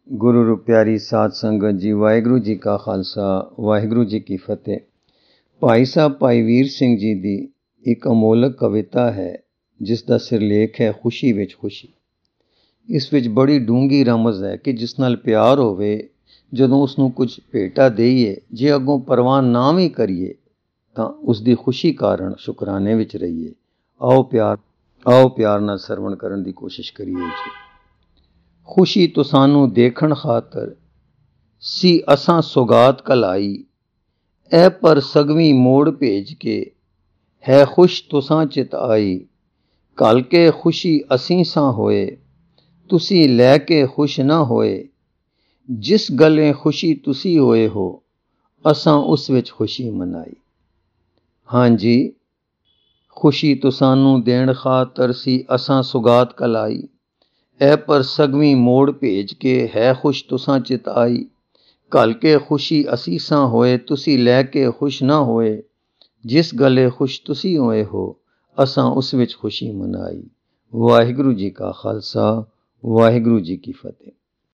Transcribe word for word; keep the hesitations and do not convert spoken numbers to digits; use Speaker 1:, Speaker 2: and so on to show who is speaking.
Speaker 1: गुरु रूप प्यारी साध संगत जी, वाहिगुरु जी का खालसा वाहिगुरु जी की फतेह। भाई साहब भाई वीर सिंह जी की एक अमोलक कविता है जिसका सिरलेख है खुशी विच खुशी। इस विच बड़ी डूंगी रमज है कि जिस नाल प्यार होवे, जदों उसनूं कुछ भेटा देईए, जे अगों परवाह ना भी करिए तां उसकी खुशी कारण शुकराने विच रहिए। आओ प्यार आओ प्यार नाल सरवण करन दी कोशिश करिए जी। खुशी तुसानू देखण खातर सी असां सुगात कलाई, ए पर सगवी मोड़ भेज के है खुश तुसां चित आई। कल के खुशी असीं सां होए, तुसी लैके खुश ना होए। जिस गल्लें खुशी तुसी होए हो, असां उस विच खुशी मनाई। हाँ जी, खुशी तुसानू देण खातर सी असां सुगात कलाई, ए पर सगवी मोड़ भेज के है खुश तुसां चित आई। कल के खुशी असी सां होए, तुसी लैके खुश ना होए। जिस गले खुश तुसी होए हो, असां उस विच खुशी मनाई। वाहिगुरु जी का खालसा वाहिगुरु जी की फतेह।